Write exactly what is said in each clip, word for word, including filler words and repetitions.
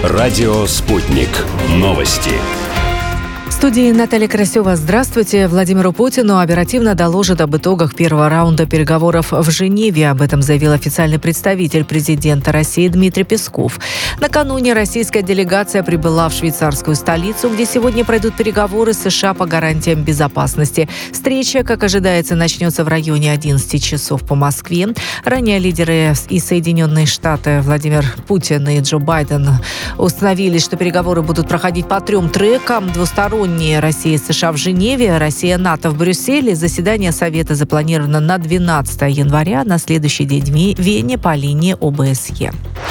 Радио «Спутник». Новости. В студии Наталья Красева. Здравствуйте. Владимиру Путину оперативно доложат об итогах первого раунда переговоров в Женеве. Об этом заявил официальный представитель президента России Дмитрий Песков. Накануне российская делегация прибыла в швейцарскую столицу, где сегодня пройдут переговоры с США по гарантиям безопасности. Встреча, как ожидается, начнется в районе одиннадцати часов по Москве. Ранее лидеры из Соединенных Штатов Владимир Путин и Джо Байден установили, что переговоры будут проходить по трем трекам: двусторонние Россия и США в Женеве, Россия-НАТО в Брюсселе. Заседание Совета запланировано на двенадцатое января, на следующий день в Вене по линии О Бэ С Е.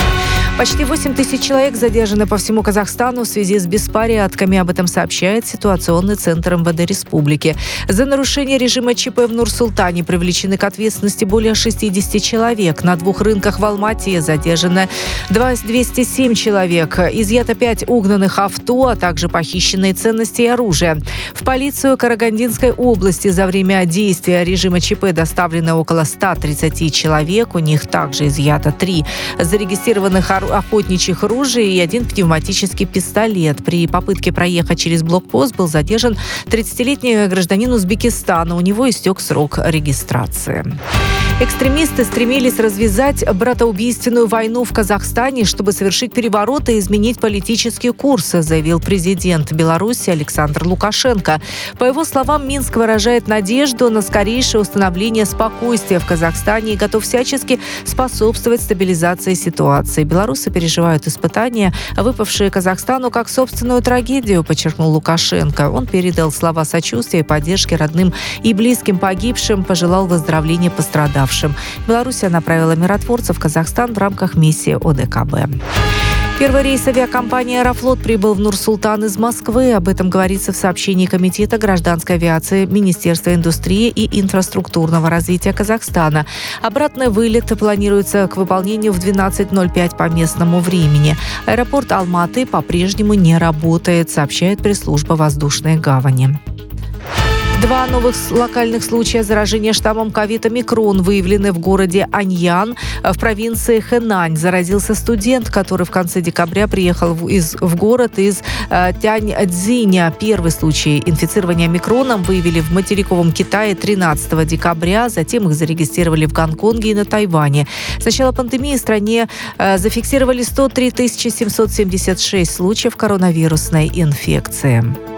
Почти восемь тысяч человек задержаны по всему Казахстану в связи с беспорядками. Об этом сообщает ситуационный центр Эм Вэ Дэ республики. За нарушение режима Ч П в Нур-Султане привлечены к ответственности более шестидесяти человек. На двух рынках в Алмате задержано двести семь человек. Изъято пять угнанных авто, а также похищенные ценности и оружие. В полицию Карагандинской области за время действия режима Ч П доставлено около ста тридцати человек. У них также изъято три зарегистрированных оружия, охотничьих ружей и один пневматический пистолет. При попытке проехать через блокпост был задержан тридцатилетний гражданин Узбекистана. У него истек срок регистрации. Экстремисты стремились развязать братоубийственную войну в Казахстане, чтобы совершить переворот и изменить политический курс, заявил президент Беларуси Александр Лукашенко. По его словам, Минск выражает надежду на скорейшее установление спокойствия в Казахстане и готов всячески способствовать стабилизации ситуации. Белорусы переживают испытания, выпавшие Казахстану как собственную трагедию, подчеркнул Лукашенко. Он передал слова сочувствия и поддержки родным и близким погибшим, пожелал выздоровления пострадавшим. Белоруссия направила миротворцев в Казахстан в рамках миссии О Дэ Ка Бэ. Первый рейс авиакомпании «Аэрофлот» прибыл в Нур-Султан из Москвы. Об этом говорится в сообщении Комитета гражданской авиации Министерства индустрии и инфраструктурного развития Казахстана. Обратный вылет планируется к выполнению в двенадцать ноль пять по местному времени. Аэропорт Алматы по-прежнему не работает, сообщает пресс-служба воздушной гавани. Два новых локальных случая заражения штаммом ковид-омикрон выявлены в городе Аньян в провинции Хэнань. Заразился студент, который в конце декабря приехал в, из, в город из э, Тяньцзиня. Первый случай инфицирования омикроном выявили в материковом Китае тринадцатого декабря. Затем их зарегистрировали в Гонконге и на Тайване. С начала пандемии в стране э, зафиксировали сто три тысячи семьсот семьдесят шесть случаев коронавирусной инфекции.